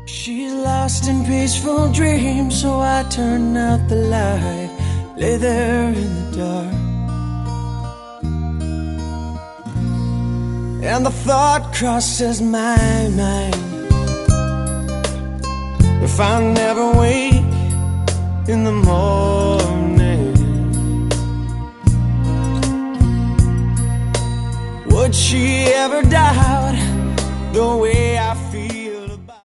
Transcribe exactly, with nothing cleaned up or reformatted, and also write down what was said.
She's lost in peaceful dreams, so I turn out the light, lay there in the dark. And the thought crosses my mind, if I never wake in the morning, would she ever doubt the way